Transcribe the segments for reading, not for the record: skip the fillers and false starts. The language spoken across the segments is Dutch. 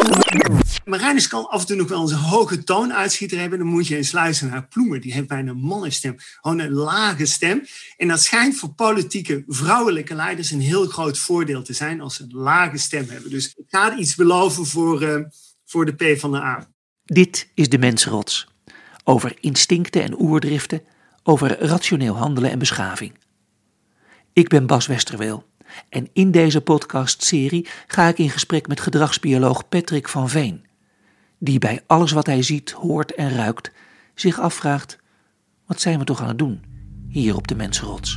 Marijnissen kan af en toe nog wel eens een hoge toonuitschieter hebben. Dan moet je eens luisteren naar Ploemen. Die heeft bijna een mannenstem. Gewoon een lage stem. En dat schijnt voor politieke vrouwelijke leiders een heel groot voordeel te zijn als ze een lage stem hebben. Dus ik ga iets beloven voor de PvdA. Dit is de Mensenrots. Over instincten en oerdriften. Over rationeel handelen en beschaving. Ik ben Bas Westerweel. En in deze podcastserie ga ik in gesprek met gedragsbioloog Patrick van Veen, die bij alles wat hij ziet, hoort en ruikt zich afvraagt: wat zijn we toch aan het doen hier op de Mensenrots?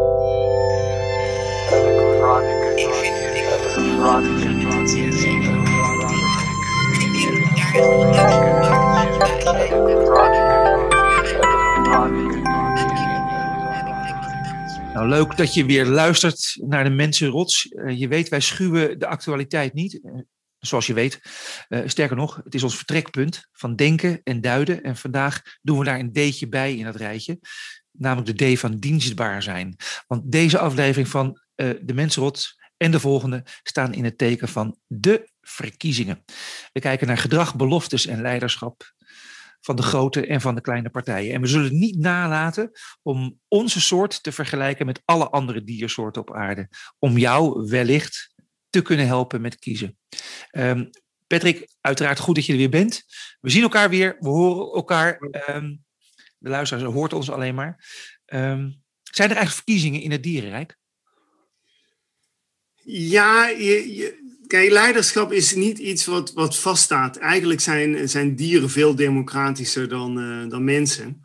Nou, leuk dat je weer luistert naar de Mensenrots. Je weet, wij schuwen de actualiteit niet. Zoals je weet, sterker nog, het is ons vertrekpunt van denken en duiden. En vandaag doen we daar een D'tje bij in dat rijtje. Namelijk de D van dienstbaar zijn. Want deze aflevering van de Mensenrots en de volgende staan in het teken van de verkiezingen. We kijken naar gedrag, beloftes en leiderschap van de grote en van de kleine partijen. En we zullen niet nalaten om onze soort te vergelijken met alle andere diersoorten op aarde. Om jou wellicht te kunnen helpen met kiezen. Patrick, uiteraard goed dat je er weer bent. We zien elkaar weer, we horen elkaar. De luisteraar hoort ons alleen maar. Zijn er eigenlijk verkiezingen in het dierenrijk? Ja, kijk, leiderschap is niet iets wat vaststaat. Eigenlijk zijn dieren veel democratischer dan mensen.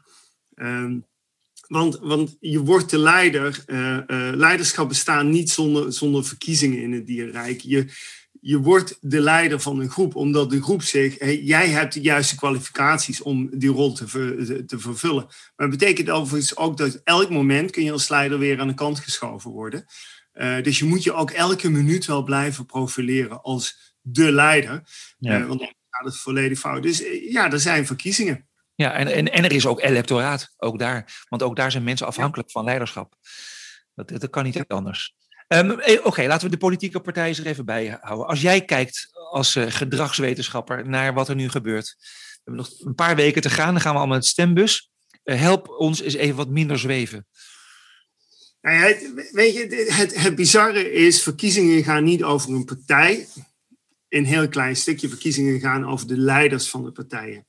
Want je wordt de leider. Leiderschap bestaat niet zonder verkiezingen in het dierenrijk. Je wordt de leider van een groep, omdat de groep zegt: hey, jij hebt de juiste kwalificaties om die rol te vervullen. Maar het betekent overigens ook dat elk moment kun je als leider weer aan de kant geschoven worden. Dus je moet je ook elke minuut wel blijven profileren als de leider. Ja. Want dan gaat het volledig fout. Dus ja, er zijn verkiezingen. Ja, en er is ook electoraat, ook daar. Want ook daar zijn mensen afhankelijk van leiderschap. Dat kan niet anders. Oké, laten we de politieke partijen er even bij houden. Als jij kijkt als gedragswetenschapper naar wat er nu gebeurt. We hebben nog een paar weken te gaan, dan gaan we allemaal met de stembus. Help ons eens even wat minder zweven. Nou ja, weet je, het bizarre is, verkiezingen gaan niet over een partij. Een heel klein stukje. Verkiezingen gaan over de leiders van de partijen.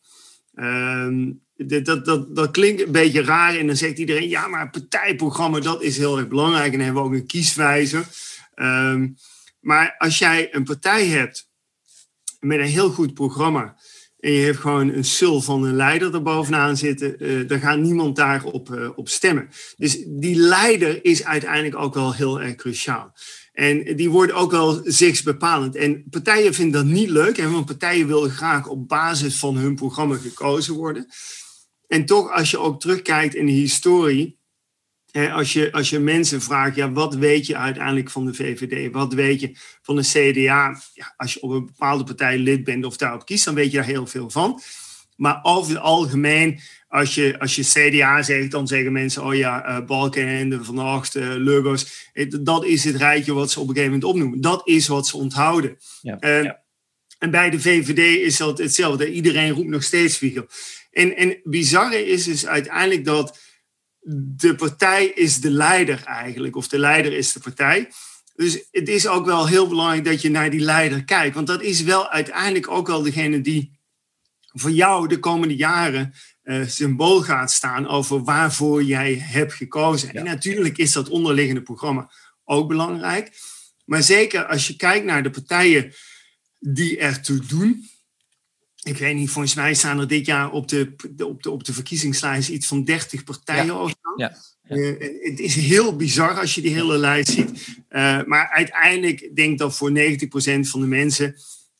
Dat klinkt een beetje raar en dan zegt iedereen: ja, maar het partijprogramma, dat is heel erg belangrijk. En dan hebben we ook een kieswijzer. Maar als jij een partij hebt met een heel goed programma en je hebt gewoon een sul van een leider erbovenaan zitten, dan gaat niemand daarop stemmen. Dus die leider is uiteindelijk ook wel heel erg cruciaal. En die wordt ook wel zichtsbepalend. En partijen vinden dat niet leuk, want partijen willen graag op basis van hun programma gekozen worden. En toch, als je ook terugkijkt in de historie, als je mensen vraagt: ja, wat weet je uiteindelijk van de VVD? Wat weet je van de CDA? Ja, als je op een bepaalde partij lid bent of daarop kiest, dan weet je daar heel veel van. Maar over het algemeen, als je CDA zegt, dan zeggen mensen: oh ja, Balkenende, Van Acht, Lugos. Dat is het rijtje wat ze op een gegeven moment opnoemen. Dat is wat ze onthouden. Ja. En bij de VVD is dat hetzelfde. Iedereen roept nog steeds Wiegel. En bizarre is dus uiteindelijk dat de partij is de leider eigenlijk. Of de leider is de partij. Dus het is ook wel heel belangrijk dat je naar die leider kijkt. Want dat is wel uiteindelijk ook wel degene die voor jou de komende jaren symbool gaat staan over waarvoor jij hebt gekozen. Ja. En natuurlijk is dat onderliggende programma ook belangrijk. Maar zeker als je kijkt naar de partijen die ertoe doen. Ik weet niet, volgens mij staan er dit jaar op de verkiezingslijst iets van 30 partijen of zo. Ja. Ja. Het is heel bizar als je die hele lijst ziet. Maar uiteindelijk denk ik dat voor 90% van de mensen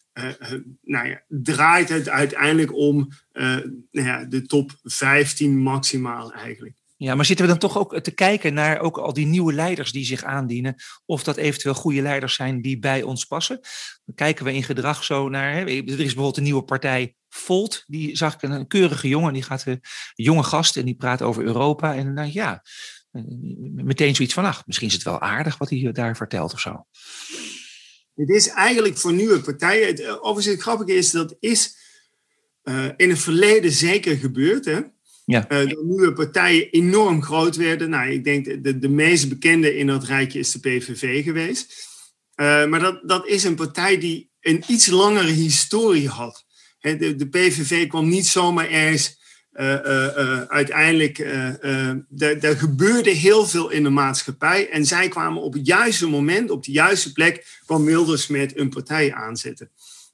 draait het uiteindelijk om de top 15 maximaal eigenlijk. Ja, maar zitten we dan toch ook te kijken naar ook al die nieuwe leiders die zich aandienen, of dat eventueel goede leiders zijn die bij ons passen? Dan kijken we in gedrag zo naar, er is bijvoorbeeld een nieuwe partij, Volt, die zag ik een keurige jongen, die gaat een jonge gast en die praat over Europa en meteen zoiets van, misschien is het wel aardig wat hij daar vertelt of zo. Het is eigenlijk voor nieuwe partijen. Overigens, het grappige is, dat is in het verleden zeker gebeurd. Hè? Ja. Dat nieuwe partijen enorm groot werden. Nou, ik denk de meest bekende in dat rijtje is de PVV geweest. Maar dat is een partij die een iets langere historie had. De PVV kwam niet zomaar ergens uiteindelijk. Er gebeurde heel veel in de maatschappij. En zij kwamen op het juiste moment, op de juiste plek, kwam Wilders met een partij aanzetten.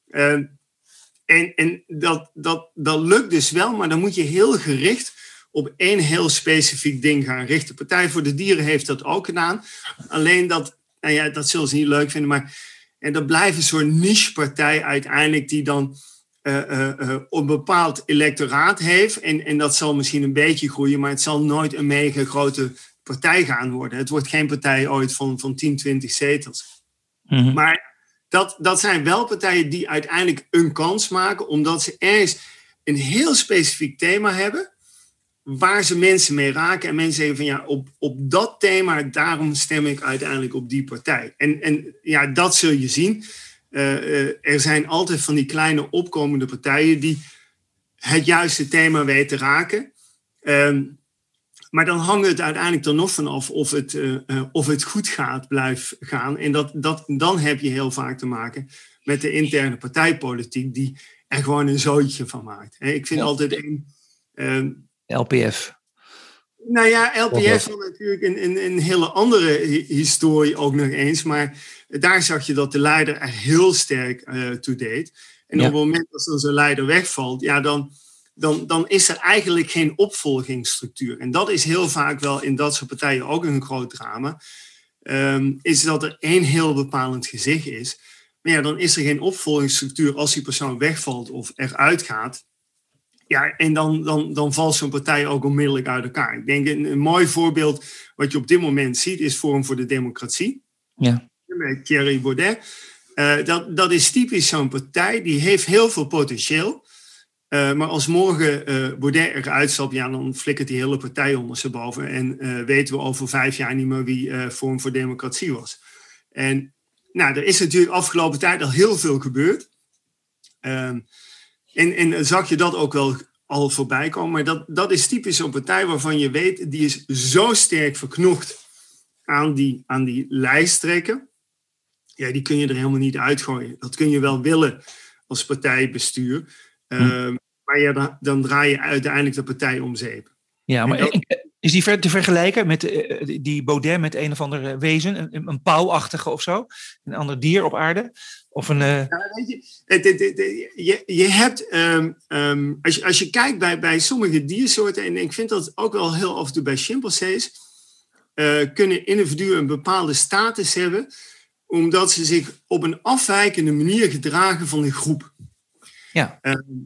En dat lukt dus wel, maar dan moet je heel gericht op één heel specifiek ding gaan richten. Partij voor de Dieren heeft dat ook gedaan. Alleen dat zullen ze niet leuk vinden, maar dat blijft een soort niche-partij uiteindelijk die dan een bepaald electoraat heeft. En dat zal misschien een beetje groeien, maar het zal nooit een mega grote partij gaan worden. Het wordt geen partij ooit van 10, 20 zetels. Mm-hmm. Maar dat zijn wel partijen die uiteindelijk een kans maken, omdat ze ergens een heel specifiek thema hebben, waar ze mensen mee raken. En mensen zeggen van ja, op dat thema, daarom stem ik uiteindelijk op die partij. En ja, dat zul je zien. Er zijn altijd van die kleine opkomende partijen die het juiste thema weten raken. Maar dan hangt het uiteindelijk er nog vanaf of het goed blijft gaan. En dan heb je heel vaak te maken met de interne partijpolitiek die er gewoon een zootje van maakt. Ik vind altijd LPF. Nou ja, LPF was natuurlijk een hele andere historie ook nog eens. Maar daar zag je dat de leider er heel sterk toe deed. En op het moment dat zo'n leider wegvalt, ja, dan is er eigenlijk geen opvolgingsstructuur. En dat is heel vaak wel in dat soort partijen ook een groot drama. Is dat er één heel bepalend gezicht is. Maar ja, dan is er geen opvolgingsstructuur als die persoon wegvalt of eruit gaat. Ja, en dan valt zo'n partij ook onmiddellijk uit elkaar. Ik denk een mooi voorbeeld wat je op dit moment ziet is Forum voor de Democratie. Ja. Met Thierry Baudet. Dat is typisch zo'n partij, die heeft heel veel potentieel. Maar als morgen Baudet eruit stapt, ja, dan flikkert die hele partij ondersteboven. En weten we over 5 jaar niet meer wie Forum voor Democratie was. En nou, er is natuurlijk afgelopen tijd al heel veel gebeurd. En zag je dat ook wel al voorbij komen. Maar dat is typisch zo'n partij waarvan je weet, die is zo sterk verknocht aan die lijsttrekker. Ja, die kun je er helemaal niet uitgooien. Dat kun je wel willen als partijbestuur. Maar ja, dan draai je uiteindelijk de partij om zeep. Ja, maar is die te vergelijken met die Baudet met een of ander wezen? Een pauwachtige of zo? Een ander dier op aarde? Of een... Ja, weet je hebt... Als je kijkt bij sommige diersoorten... en ik vind dat ook wel heel af en toe bij chimpansees... kunnen individuen een bepaalde status hebben... omdat ze zich op een afwijkende manier gedragen van de groep. Ja.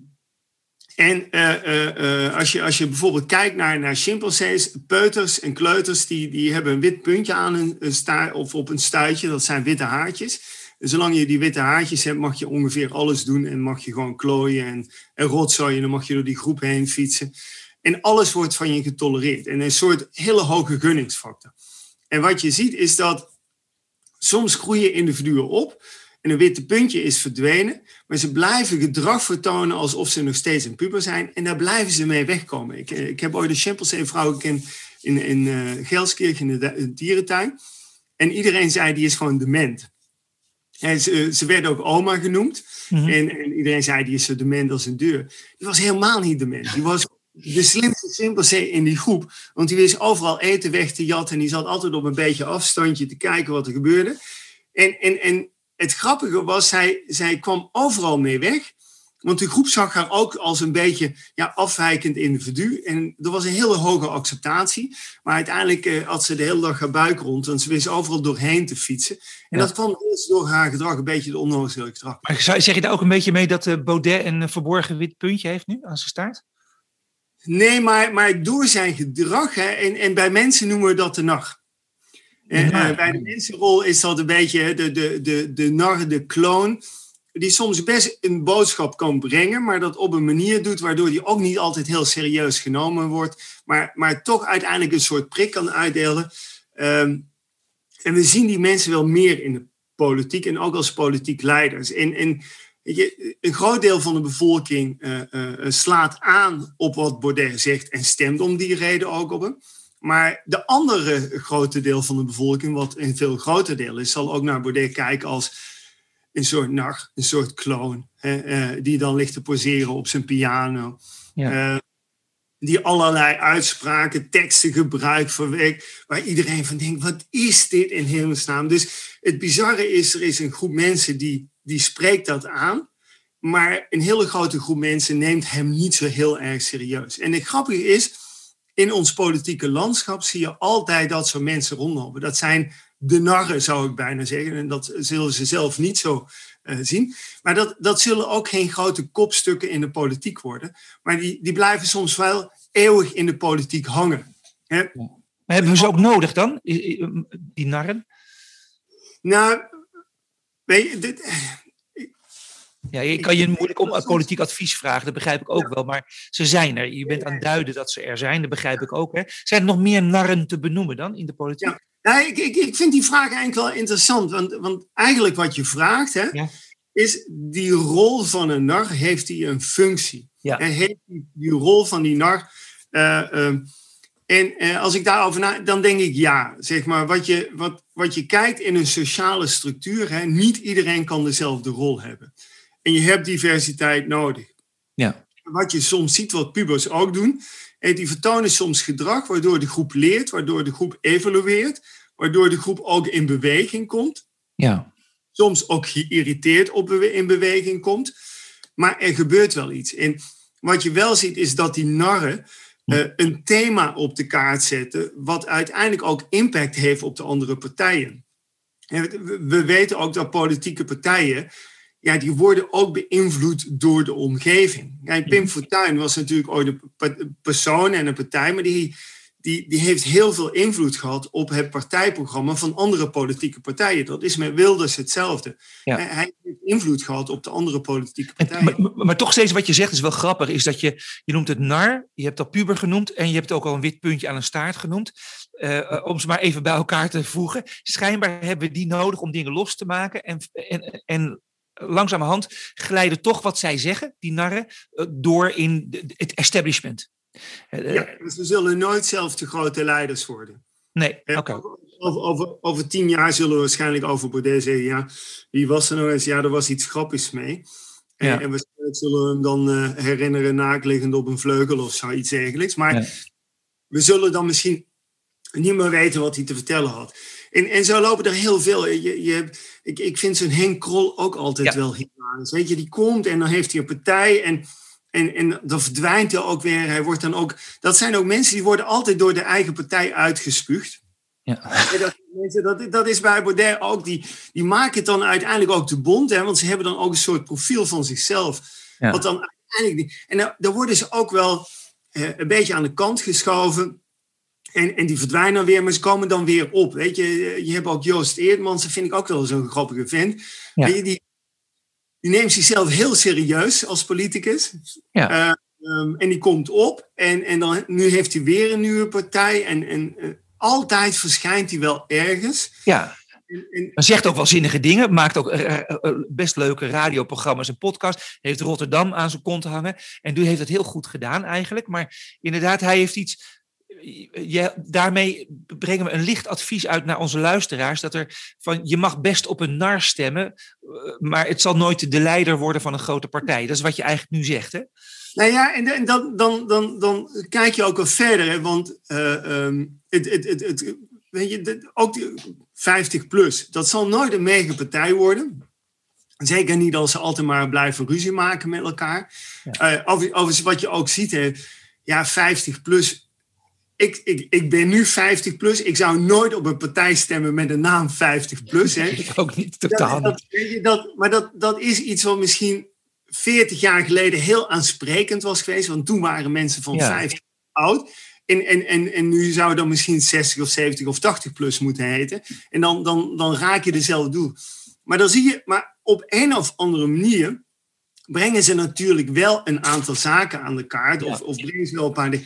En als je bijvoorbeeld kijkt naar chimpansees, peuters en kleuters, die hebben een wit puntje aan een staart of op een stuitje, dat zijn witte haartjes. En zolang je die witte haartjes hebt, mag je ongeveer alles doen en mag je gewoon klooien en rotzooien, dan mag je door die groep heen fietsen. En alles wordt van je getolereerd. En een soort hele hoge gunningsfactor. En wat je ziet is dat soms groeien individuen op en een witte puntje is verdwenen, maar ze blijven gedrag vertonen alsof ze nog steeds een puber zijn en daar blijven ze mee wegkomen. Ik heb ooit een chimpansee-vrouw gekend in Gelskirchen in de dierentuin en iedereen zei die is gewoon dement. En ze werd ook oma genoemd en iedereen zei die is zo dement als een deur. Die was helemaal niet dement. Die was de slimste chimpansee in die groep, want die wist overal eten weg te jatten en die zat altijd op een beetje afstandje te kijken wat er gebeurde. En het grappige was, zij kwam overal mee weg. Want de groep zag haar ook als een beetje afwijkend individu. En er was een hele hoge acceptatie. Maar uiteindelijk had ze de hele dag haar buik rond. Want ze wist overal doorheen te fietsen. En dat kwam dus door haar gedrag een beetje de onnozele gedrag. Maar zeg je daar ook een beetje mee dat Baudet een verborgen wit puntje heeft nu aan zijn staart? Nee, maar door zijn gedrag. Hè, en bij mensen noemen we dat de nar. Bij de mensenrol is dat een beetje de nar, de kloon, die soms best een boodschap kan brengen, maar dat op een manier doet waardoor die ook niet altijd heel serieus genomen wordt, maar toch uiteindelijk een soort prik kan uitdelen. En we zien die mensen wel meer politiek en ook als politiek leiders. En een groot deel van de bevolking slaat aan op wat Baudet zegt en stemt om die reden ook op hem. Maar de andere grote deel van de bevolking, wat een veel groter deel is, zal ook naar Baudet kijken als een soort nar, een soort kloon, die dan ligt te poseren op zijn piano. Ja. Die allerlei uitspraken, teksten gebruikt waar iedereen van denkt, wat is dit in hemelsnaam? Dus het bizarre is, er is een groep mensen die spreekt dat aan, maar een hele grote groep mensen neemt hem niet zo heel erg serieus. En het grappige is, in ons politieke landschap zie je altijd dat soort mensen rondlopen. Dat zijn de narren, zou ik bijna zeggen. En dat zullen ze zelf niet zo zien. Maar dat zullen ook geen grote kopstukken in de politiek worden. Maar die blijven soms wel eeuwig in de politiek hangen. Hè? Maar hebben we ze ook nodig dan, die narren? Nou, weet je... Ja, je kan je moeilijk om politiek advies vragen, dat begrijp ik ook wel. Maar ze zijn er. Je bent aan het duiden dat ze er zijn, dat begrijp ik ook. Hè. Zijn er nog meer narren te benoemen dan in de politiek? Ja. Nou, ik vind die vraag eigenlijk wel interessant. Want eigenlijk wat je vraagt, is die rol van een nar, heeft die een functie? Ja. En heeft die rol van die nar... als ik daarover nadenk, dan denk ik ja. Zeg maar, wat je kijkt in een sociale structuur, niet iedereen kan dezelfde rol hebben. En je hebt diversiteit nodig. Ja. Wat je soms ziet, wat pubers ook doen, die vertonen soms gedrag waardoor de groep leert, waardoor de groep evolueert, waardoor de groep ook in beweging komt. Ja. Soms ook geïrriteerd in beweging komt. Maar er gebeurt wel iets. En wat je wel ziet is dat die narren een thema op de kaart zetten, wat uiteindelijk ook impact heeft op de andere partijen. We weten ook dat politieke partijen, die worden ook beïnvloed door de omgeving. Pim Fortuyn was natuurlijk ooit een persoon en een partij, maar die heeft heel veel invloed gehad op het partijprogramma van andere politieke partijen. Dat is met Wilders hetzelfde. Ja. Hij heeft invloed gehad op de andere politieke partijen. Maar toch steeds wat je zegt is wel grappig, is dat je noemt het nar, je hebt dat puber genoemd en je hebt ook al een wit puntje aan een staart genoemd. Om ze maar even bij elkaar te voegen. Schijnbaar hebben we die nodig om dingen los te maken en langzamerhand glijden toch wat zij zeggen, die narren, door in het establishment. Dus we zullen nooit zelf de grote leiders worden. Nee, oké. Over 10 jaar zullen we waarschijnlijk over Baudet zeggen, wie was er nog eens? Ja, er was iets grappigs mee. Ja. En waarschijnlijk zullen we hem dan herinneren naakliggend op een vleugel of zoiets dergelijks. Maar we zullen dan misschien niet meer weten wat hij te vertellen had. En zo lopen er heel veel. Ik vind zo'n Henk Krol ook altijd wel hilarisch. Weet je, die komt en dan heeft hij een partij en dan verdwijnt hij ook weer. Hij wordt dan ook... Dat zijn ook mensen die worden altijd door de eigen partij uitgespuugd. Ja. Dat is bij Baudet ook. Die maken het dan uiteindelijk ook te bont. Want ze hebben dan ook een soort profiel van zichzelf. Ja. Wat dan uiteindelijk... En dan worden ze ook wel een beetje aan de kant geschoven. En die verdwijnen dan weer, maar ze komen dan weer op. Weet je hebt ook Joost Eerdmans, dat vind ik ook wel zo'n grappige vent. Ja. Die neemt zichzelf heel serieus als politicus. Ja. En die komt op. En dan, nu heeft hij weer een nieuwe partij. En altijd verschijnt hij wel ergens. Ja. Maar zegt ook wel zinnige dingen. Maakt ook best leuke radioprogramma's en podcasts. Heeft Rotterdam aan zijn kont hangen. En die heeft het heel goed gedaan eigenlijk. Maar inderdaad, hij heeft iets... daarmee brengen we een licht advies uit naar onze luisteraars. Dat je mag best op een nar stemmen, maar het zal nooit de leider worden van een grote partij. Dat is wat je eigenlijk nu zegt, hè? Nou ja, en dan kijk je ook wel verder, hè, want weet je, ook 50 plus, dat zal nooit een megapartij worden. Zeker niet als ze altijd maar blijven ruzie maken met elkaar. Ja. Overigens wat je ook ziet, hè, 50 plus. Ik ben nu 50 plus. Ik zou nooit op een partij stemmen met de naam 50 plus. Hè. Ik ook niet, totaal niet. Maar dat is iets wat misschien 40 jaar geleden heel aansprekend was geweest. Want toen waren mensen van 50 oud. En nu zou dat misschien 60 of 70 of 80 plus moeten heten. En dan raak je dezelfde doel. Maar dan zie je, maar op een of andere manier brengen ze natuurlijk wel een aantal zaken aan de kaart. Of brengen ze wel een paar dingen.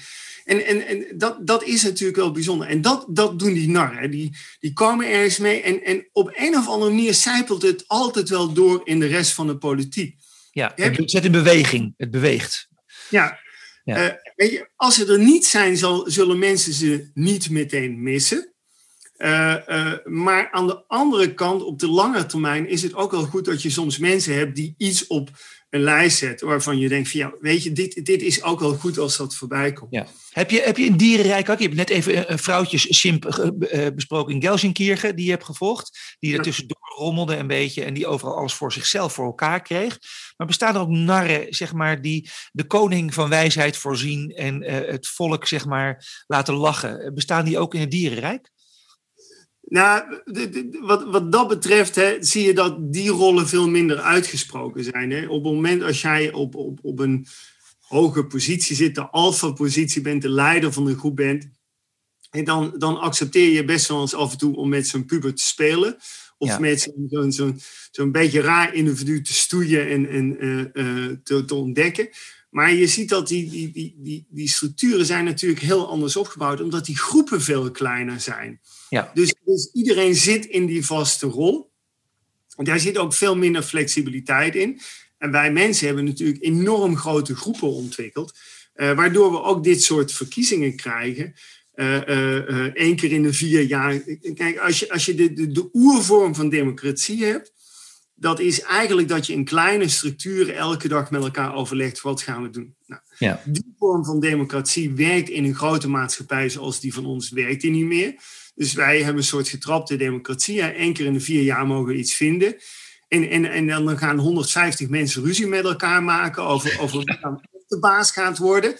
En dat is natuurlijk wel bijzonder. En dat doen die narren. Die komen ergens mee. En op een of andere manier sijpelt het altijd wel door in de rest van de politiek. Ja, het zet in beweging. Het beweegt. Ja. Weet je, als ze er niet zijn, zullen mensen ze niet meteen missen. Maar aan de andere kant, op de lange termijn, is het ook wel goed dat je soms mensen hebt die iets op een lijst zetten waarvan je denkt van ja, weet je, dit is ook wel goed als dat voorbij komt. Ja. Heb je een dierenrijk ook? Je hebt net even een vrouwtjesimp besproken in Gelsenkirchen, die je hebt gevolgd, die er tussendoor rommelde een beetje en die overal alles voor zichzelf voor elkaar kreeg. Maar bestaan er ook narren, zeg maar, die de koning van wijsheid voorzien en het volk, zeg maar, laten lachen? Bestaan die ook in het dierenrijk? Nou, wat dat betreft zie je dat die rollen veel minder uitgesproken zijn. Hè. Op het moment als jij op een hoge positie zit, de alfa-positie bent, de leider van een groep bent, en dan accepteer je best wel eens af en toe om met zo'n puber te spelen. Of met zo'n beetje raar individu te stoeien en te ontdekken. Maar je ziet dat die structuren zijn natuurlijk heel anders opgebouwd, omdat die groepen veel kleiner zijn. Ja. Dus iedereen zit in die vaste rol. En daar zit ook veel minder flexibiliteit in. En wij mensen hebben natuurlijk enorm grote groepen ontwikkeld, waardoor we ook dit soort verkiezingen krijgen. 1 keer in de 4 jaar. Kijk, als je de oervorm van democratie hebt, dat is eigenlijk dat je in kleine structuren elke dag met elkaar overlegt, wat gaan we doen? Nou, die vorm van democratie werkt in een grote maatschappij zoals die van ons, werkt die niet meer. Dus wij hebben een soort getrapte democratie. 1 keer in de 4 jaar mogen we iets vinden. En dan gaan 150 mensen ruzie met elkaar maken over wie dan de baas gaat worden.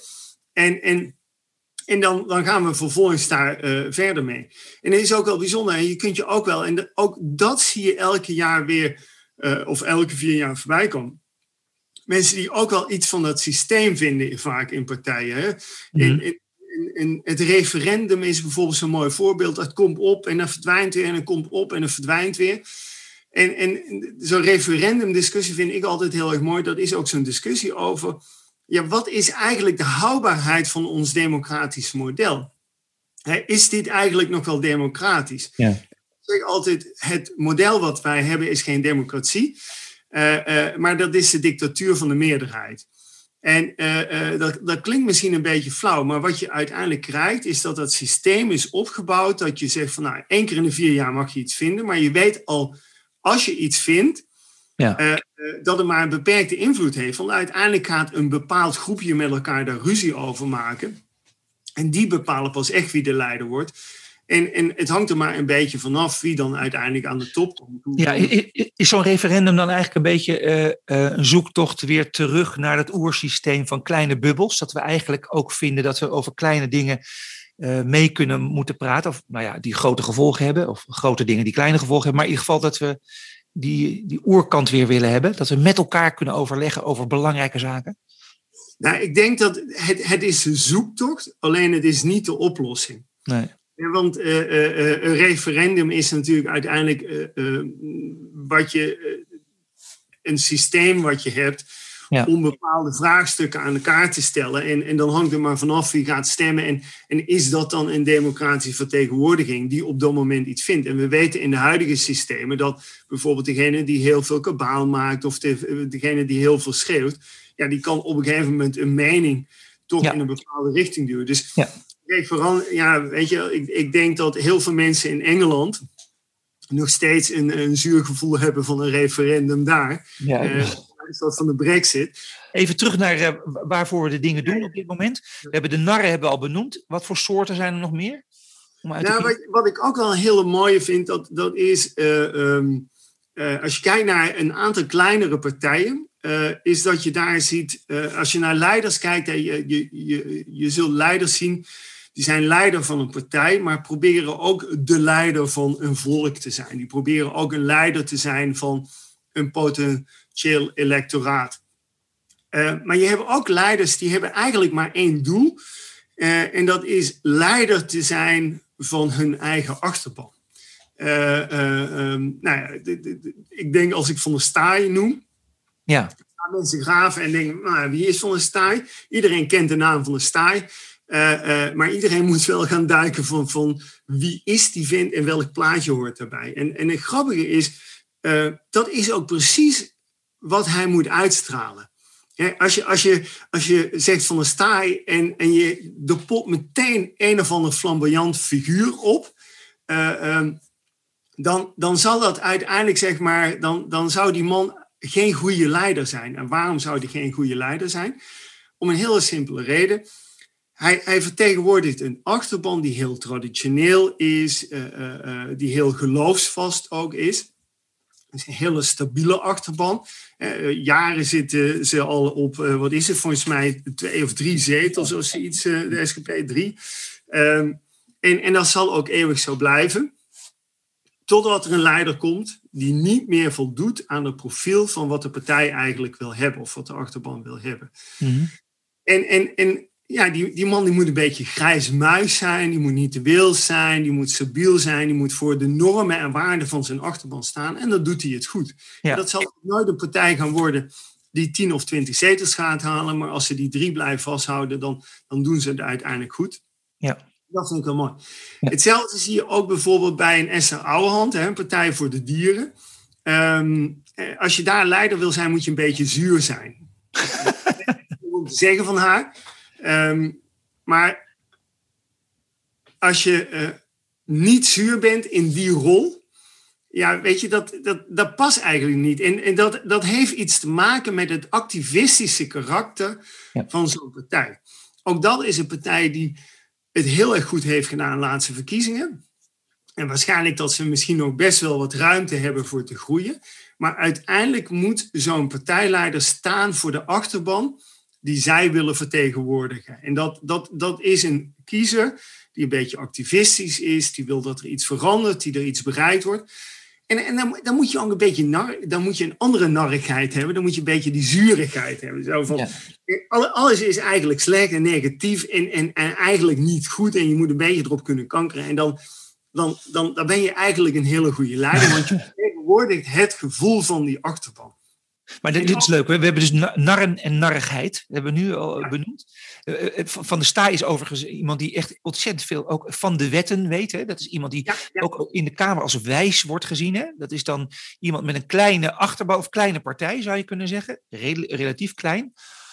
En dan gaan we vervolgens daar verder mee. En dat is ook wel bijzonder. En je kunt je ook wel, en ook dat zie je elke jaar weer, of elke 4 jaar voorbij komen. Mensen die ook wel iets van dat systeem vinden, vaak in partijen. Hè? En het referendum is bijvoorbeeld zo'n mooi voorbeeld. Dat komt op en dan verdwijnt weer en dan komt op en dan verdwijnt weer. En zo'n referendumdiscussie vind ik altijd heel erg mooi. Dat is ook zo'n discussie over, ja, wat is eigenlijk de houdbaarheid van ons democratisch model? Is dit eigenlijk nog wel democratisch? Ja. Ik zeg altijd, het model wat wij hebben is geen democratie. Maar dat is de dictatuur van de meerderheid. En dat klinkt misschien een beetje flauw, maar wat je uiteindelijk krijgt is dat dat systeem is opgebouwd, dat je zegt van nou, 1 keer in de 4 jaar mag je iets vinden, maar je weet al, als je iets vindt, dat het maar een beperkte invloed heeft. Want uiteindelijk gaat een bepaald groepje met elkaar daar ruzie over maken. En die bepalen pas echt wie de leider wordt. En het hangt er maar een beetje vanaf wie dan uiteindelijk aan de top komt. Ja, is zo'n referendum dan eigenlijk een beetje een zoektocht weer terug naar het oersysteem van kleine bubbels? Dat we eigenlijk ook vinden dat we over kleine dingen mee kunnen moeten praten. Of nou ja, die grote gevolgen hebben. Of grote dingen die kleine gevolgen hebben. Maar in ieder geval dat we die oerkant weer willen hebben. Dat we met elkaar kunnen overleggen over belangrijke zaken. Nou, ik denk dat het is een zoektocht. Alleen het is niet de oplossing. Nee. Ja, want een referendum is natuurlijk uiteindelijk een systeem wat je hebt om bepaalde vraagstukken aan elkaar te stellen. En dan hangt er maar vanaf wie gaat stemmen. En is dat dan een democratische vertegenwoordiging die op dat moment iets vindt? En we weten in de huidige systemen dat bijvoorbeeld degene die heel veel kabaal maakt of degene die heel veel schreeuwt, ja, die kan op een gegeven moment een mening toch in een bepaalde richting duwen. Dus weet je, ik denk dat heel veel mensen in Engeland nog steeds een zuur gevoel hebben van een referendum daar. Is dat van de Brexit. Even terug naar waarvoor we de dingen doen op dit moment. We hebben de narren hebben we al benoemd. Wat voor soorten zijn er nog meer? Wat ik ook wel een hele mooie vind, dat is als je kijkt naar een aantal kleinere partijen, is dat je daar ziet, als je naar leiders kijkt, je zult leiders zien, die zijn leider van een partij, maar proberen ook de leider van een volk te zijn. Die proberen ook een leider te zijn van een potentieel electoraat. Maar je hebt ook leiders die hebben eigenlijk maar 1 doel. En dat is leider te zijn van hun eigen achterban. Ik denk als ik Van der Staaij noem, gaan mensen graven en denken, nou, wie is Van der Staaij? Iedereen kent de naam Van der Staaij. Maar iedereen moet wel gaan duiken van wie is die vent en welk plaatje hoort daarbij. En het grappige is, dat is ook precies wat hij moet uitstralen. Ja, als je zegt van een staai en je pot meteen een of ander flamboyant figuur op, dan zal dat uiteindelijk, zeg maar, dan zou die man geen goede leider zijn. En waarom zou die geen goede leider zijn? Om een hele simpele reden. Hij vertegenwoordigt een achterban die heel traditioneel is, die heel geloofsvast ook is. Het is een hele stabiele achterban. Jaren zitten ze al op, wat is het volgens mij, 2 of 3 zetels of zoiets, de SGP 3. En dat zal ook eeuwig zo blijven. Totdat er een leider komt die niet meer voldoet aan het profiel van wat de partij eigenlijk wil hebben. Of wat de achterban wil hebben. Mm-hmm. En ja, die man die moet een beetje grijs muis zijn. Die moet niet te wild zijn. Die moet stabiel zijn. Die moet voor de normen en waarden van zijn achterban staan. En dan doet hij het goed. Ja. Dat zal nooit een partij gaan worden die 10 of 20 zetels gaat halen. Maar als ze die 3 blijven vasthouden, dan doen ze het uiteindelijk goed. Ja. Dat vind ik wel mooi. Ja. Hetzelfde zie je ook bijvoorbeeld bij een Esther Ouwehand, een Partij voor de Dieren. Als je daar leider wil zijn, moet je een beetje zuur zijn. Om te zeggen van haar. Maar als je niet zuur bent in die rol, ja, weet je, dat past eigenlijk niet. En dat heeft iets te maken met het activistische karakter van zo'n partij. Ook dat is een partij die het heel erg goed heeft gedaan in de laatste verkiezingen. En waarschijnlijk dat ze misschien ook best wel wat ruimte hebben voor te groeien. Maar uiteindelijk moet zo'n partijleider staan voor de achterban die zij willen vertegenwoordigen. En dat is een kiezer die een beetje activistisch is, die wil dat er iets verandert, die er iets bereikt wordt. En dan moet je ook een beetje dan moet je een andere narrigheid hebben, dan moet je een beetje die zurigheid hebben. Zo van, alles is eigenlijk slecht en negatief en eigenlijk niet goed en je moet een beetje erop kunnen kankeren. En dan ben je eigenlijk een hele goede leider, want je vertegenwoordigt het gevoel van die achterban. Maar dit is leuk. We hebben dus narren en narrigheid. Dat hebben we nu al benoemd. Van der Staaij is overigens iemand die echt ontzettend veel ook van de wetten weet. Hè? Dat is iemand die ook in de Kamer als wijs wordt gezien. Hè? Dat is dan iemand met een kleine achterban of kleine partij, zou je kunnen zeggen. Relatief klein.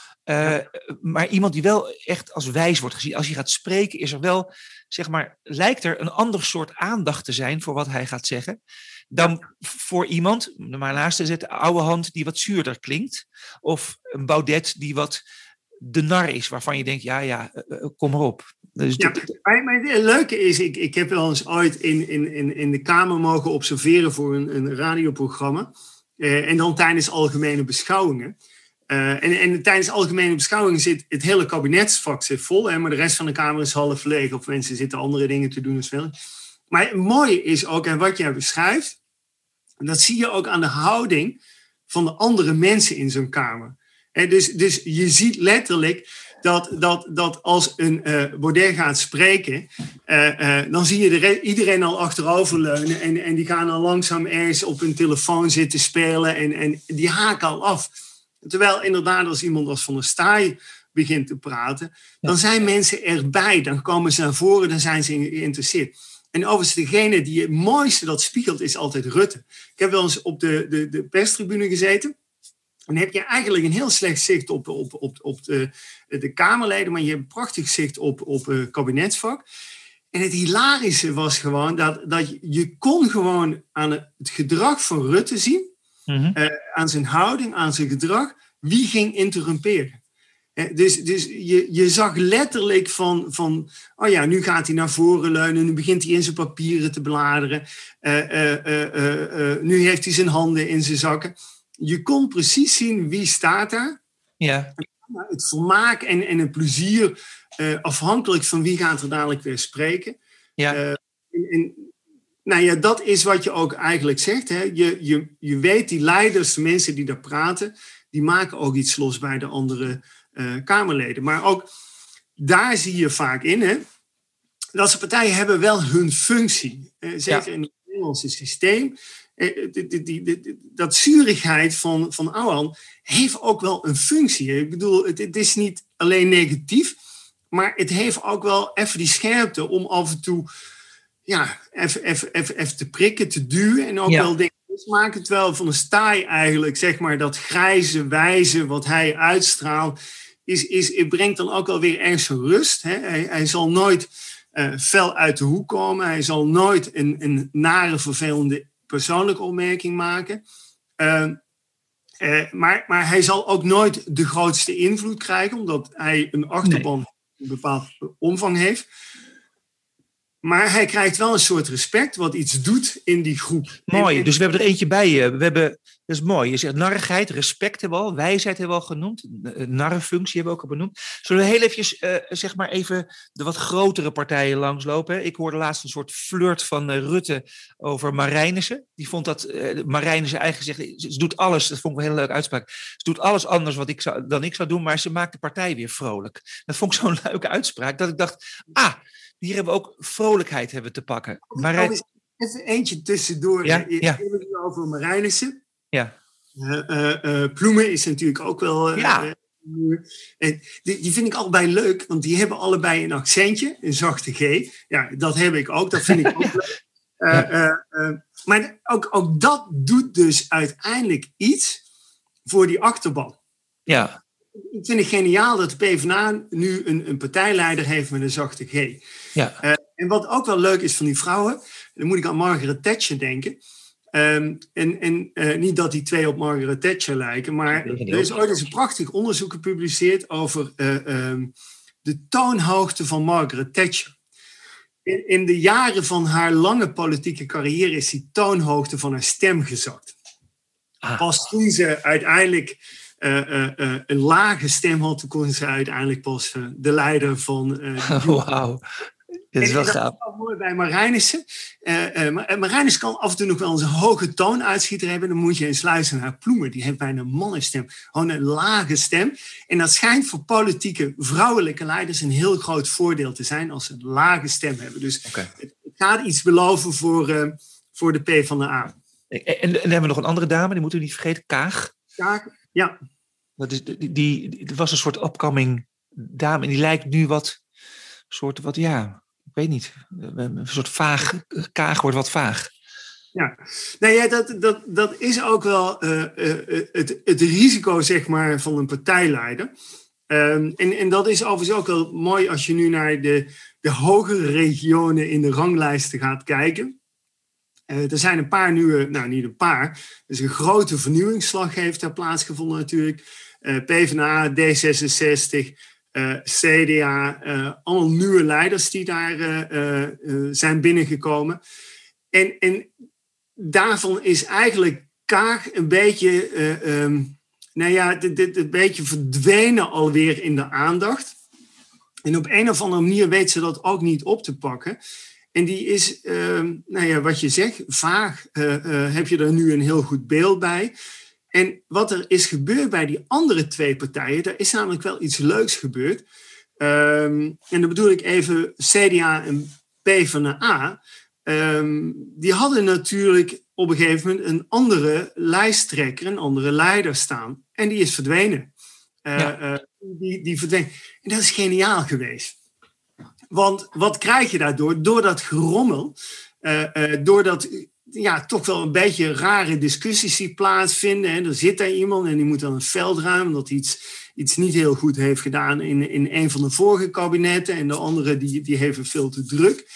Maar iemand die wel echt als wijs wordt gezien. Als hij gaat spreken is er wel, zeg maar, lijkt er een ander soort aandacht te zijn voor wat hij gaat zeggen. Dan voor iemand, maar naast te zetten, Ouwehand die wat zuurder klinkt. Of een Baudet die wat de nar is, waarvan je denkt, kom maar op. Dus maar het leuke is, ik heb wel eens ooit in de Kamer mogen observeren voor een radioprogramma. En dan tijdens algemene beschouwingen. En tijdens algemene beschouwingen zit het hele kabinetsvak vol. Hè, maar de rest van de Kamer is half leeg. Of mensen zitten andere dingen te doen. Maar het mooie is ook, en wat jij beschrijft, en dat zie je ook aan de houding van de andere mensen in zo'n Kamer. Dus je ziet letterlijk dat als een Baudet gaat spreken, dan zie je iedereen al achteroverleunen en die gaan al langzaam ergens op hun telefoon zitten spelen en die haken al af. Terwijl inderdaad als iemand als Van der Staaij begint te praten, dan zijn mensen erbij, dan komen ze naar voren, dan zijn ze geïnteresseerd. En overigens degene die het mooiste dat spiegelt is altijd Rutte. Ik heb wel eens op de perstribune gezeten. En dan heb je eigenlijk een heel slecht zicht op de Kamerleden, maar je hebt een prachtig zicht op het kabinetsvak. En het hilarische was gewoon dat je kon gewoon aan het gedrag van Rutte zien, aan zijn houding, aan zijn gedrag, wie ging interrumperen. Dus je zag letterlijk van oh ja, nu gaat hij naar voren leunen, nu begint hij in zijn papieren te bladeren, nu heeft hij zijn handen in zijn zakken. Je kon precies zien wie staat daar. Ja. Het vermaak en het plezier, afhankelijk van wie gaat er dadelijk weer spreken. Ja. Nou ja, dat is wat je ook eigenlijk zegt. Hè. Je weet, die leiders, de mensen die daar praten, die maken ook iets los bij de andere Kamerleden. Maar ook daar zie je vaak in, hè, dat ze partijen hebben wel hun functie. Zeker in het Nederlandse systeem. Dat zurigheid van Ouwehand heeft ook wel een functie. Ik bedoel, het is niet alleen negatief, Maar het heeft ook wel even die scherpte om af en toe even te prikken, te duwen. En ook wel dingen te maken. Terwijl van een Staaij eigenlijk, zeg maar, dat grijze, wijze wat hij uitstraalt, het brengt dan ook wel weer ergens een rust. Hè? Hij zal nooit fel uit de hoek komen. Hij zal nooit een nare, vervelende persoonlijke opmerking maken. Maar hij zal ook nooit de grootste invloed krijgen, omdat hij een achterban een bepaald omvang heeft. Maar hij krijgt wel een soort respect wat iets doet in die groep. Mooi, dus we hebben er eentje bij. Dat is mooi. Je zegt narrigheid, respect hebben we al, wijsheid hebben we al genoemd. Narrenfunctie hebben we ook al benoemd. Zullen we heel eventjes, zeg maar even de wat grotere partijen langslopen? Ik hoorde laatst een soort flirt van Rutte over Marijnissen. Die vond dat Marijnissen eigenlijk zegt, ze doet alles, dat vond ik een hele leuke uitspraak. Ze doet alles anders dan ik zou doen, maar ze maakt de partij weer vrolijk. Dat vond ik zo'n leuke uitspraak, dat ik dacht, hier hebben we ook vrolijkheid te pakken. Even eentje tussendoor. Ja? We hebben het over Marijnissen. Ja. Ploemen is natuurlijk ook wel... Die vind ik allebei leuk, want die hebben allebei een accentje, een zachte G. Ja, dat heb ik ook, dat vind ik ook leuk. Maar ook dat doet dus uiteindelijk iets voor die achterban. Ja. Ik vind het geniaal dat de PvdA nu een partijleider heeft met een zachte G. Ja. En wat ook wel leuk is van die vrouwen, dan moet ik aan Margaret Thatcher denken. Niet dat die twee op Margaret Thatcher lijken, maar er is ooit eens een prachtig onderzoek gepubliceerd over de toonhoogte van Margaret Thatcher. In de jaren van haar lange politieke carrière is die toonhoogte van haar stem gezakt. Pas toen ze uiteindelijk een lage stem had, toen kon ze uiteindelijk pas de leider van... Wauw. Dat is wel gaaf. Dat is wel mooi bij Marijnissen. Marijnissen kan af en toe nog wel eens een hoge toonuitschieter hebben. Dan moet je eens luisteren naar Ploemen. Die heeft bijna een mannenstem. Gewoon een lage stem. En dat schijnt voor politieke vrouwelijke leiders een heel groot voordeel te zijn als ze een lage stem hebben. Dus het gaat iets beloven voor de PvdA. En dan hebben we nog een andere dame, die moeten we niet vergeten. Kaag. Kaag, ja. Dat is, die was een soort upcoming dame. En die lijkt nu ik weet niet. Een soort vaag. Kaag wordt wat vaag. Ja, dat is ook wel het risico, zeg maar, van een partijleider. En dat is overigens ook wel mooi als je nu naar de hogere regionen in de ranglijsten gaat kijken. Er zijn een paar nieuwe, niet een paar, dus een grote vernieuwingsslag heeft daar plaatsgevonden natuurlijk. PvdA, D66, CDA, allemaal nieuwe leiders die daar zijn binnengekomen. En daarvan is eigenlijk Kaag een beetje, een beetje verdwenen alweer in de aandacht. En op een of andere manier weet ze dat ook niet op te pakken. En die is, wat je zegt, vaag. Heb je er nu een heel goed beeld bij. En wat er is gebeurd bij die andere twee partijen, daar is namelijk wel iets leuks gebeurd. En dan bedoel ik even CDA en PvdA. Die hadden natuurlijk op een gegeven moment een andere lijsttrekker, een andere leider staan. En die is verdwenen. Die verdween. En dat is geniaal geweest. Want wat krijg je daardoor? Door dat gerommel, door dat toch wel een beetje rare discussies die plaatsvinden. Hè. Er zit daar iemand en die moet dan een veld ruimen omdat hij iets niet heel goed heeft gedaan in een van de vorige kabinetten. En de andere die heeft het veel te druk.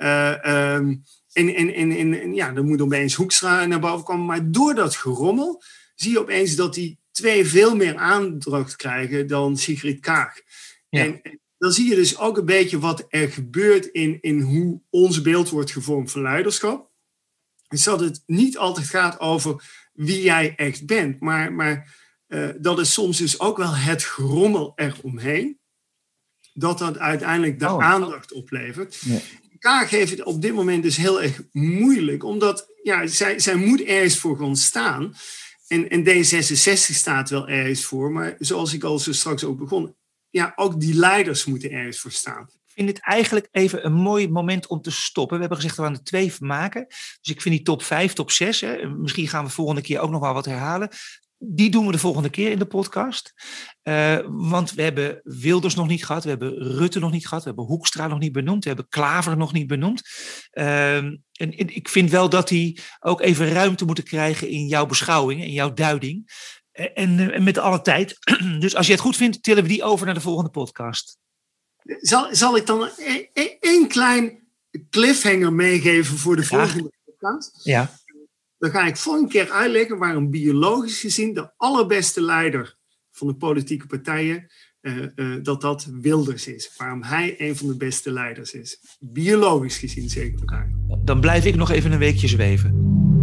Dan moet opeens Hoekstra naar boven komen. Maar door dat gerommel zie je opeens dat die twee veel meer aandacht krijgen dan Sigrid Kaag. Ja. En dan zie je dus ook een beetje wat er gebeurt in hoe ons beeld wordt gevormd van leiderschap. Dus dat het niet altijd gaat over wie jij echt bent. Maar dat is soms dus ook wel het gerommel eromheen. Dat uiteindelijk de aandacht oplevert. Ja. Kaag heeft het op dit moment dus heel erg moeilijk. Omdat zij moet ergens voor gaan staan. En D66 staat wel ergens voor. Maar zoals ik al zo straks ook begon. Ja, ook die leiders moeten ergens voor staan. Ik vind het eigenlijk even een mooi moment om te stoppen. We hebben gezegd dat we aan de 2 maken. Dus ik vind die top 5, top 6. Misschien gaan we volgende keer ook nog wel wat herhalen. Die doen we de volgende keer in de podcast. Want we hebben Wilders nog niet gehad. We hebben Rutte nog niet gehad. We hebben Hoekstra nog niet benoemd. We hebben Klaver nog niet benoemd. En ik vind wel dat die ook even ruimte moeten krijgen in jouw beschouwing, in jouw duiding. En met alle tijd. Dus als je het goed vindt, tillen we die over naar de volgende podcast. Zal ik dan één klein cliffhanger meegeven voor de volgende podcast? Ja. Dan ga ik volgende keer uitleggen waarom biologisch gezien de allerbeste leider van de politieke partijen, dat Wilders is. Waarom hij een van de beste leiders is. Biologisch gezien zeker waar. Dan blijf ik nog even een weekje zweven.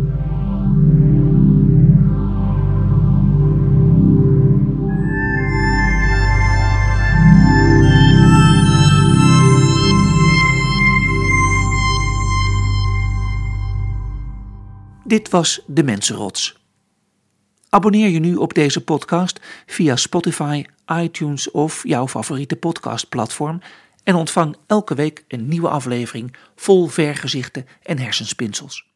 Dit was De Mensenrots. Abonneer je nu op deze podcast via Spotify, iTunes of jouw favoriete podcastplatform en ontvang elke week een nieuwe aflevering vol vergezichten en hersenspinsels.